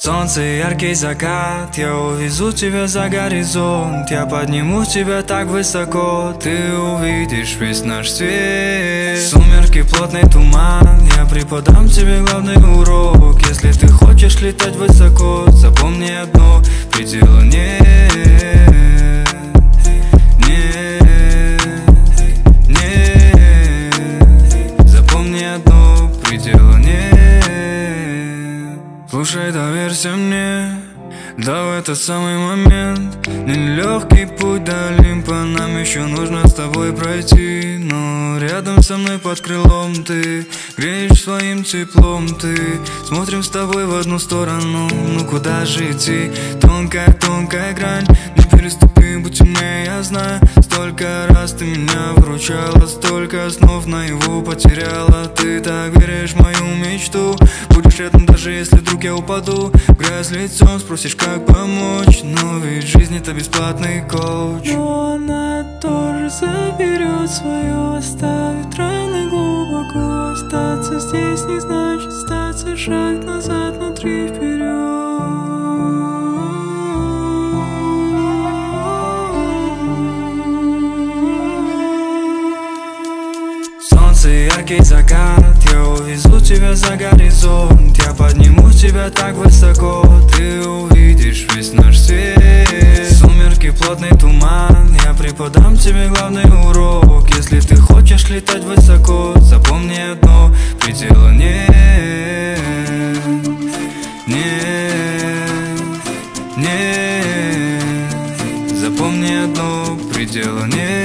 Солнце, яркий закат, я увезу тебя за горизонт. Я подниму тебя так высоко, ты увидишь весь наш свет. Сумерки, плотный туман, я преподам тебе главный урок. Если ты хочешь летать высоко, запомни одно: предела нет, нет. Запомни одно: предела нет. Слушай, доверься мне, да в этот самый момент. Нелегкий путь до Олимпа нам еще нужно с тобой пройти. Но рядом со мной под крылом ты греешь своим теплом. Ты смотрим с тобой в одну сторону, ну куда же идти? Тонкая, тонкая грань, не переступи, будь умнее, я знаю. Столько раз ты меня выручала, столько снов наяву потеряла. Ты так веришь в мою мечту, будешь рядом даже если вдруг я упаду. В грязь лицом спросишь, как помочь, но ведь жизнь это бесплатный коуч. Но она тоже заберет свое, оставит раны глубоко. Остаться здесь не значит остаться, шаг назад, но 3 вперед. Солнце, яркий закат, я увезу тебя за горизонт. Я подниму тебя так высоко, ты увидишь весь наш свет. Сумерки, плотный туман, я преподам тебе главный урок. Если ты хочешь летать высоко, запомни одно: предела нет, нет, нет. Запомни одно: предела нет.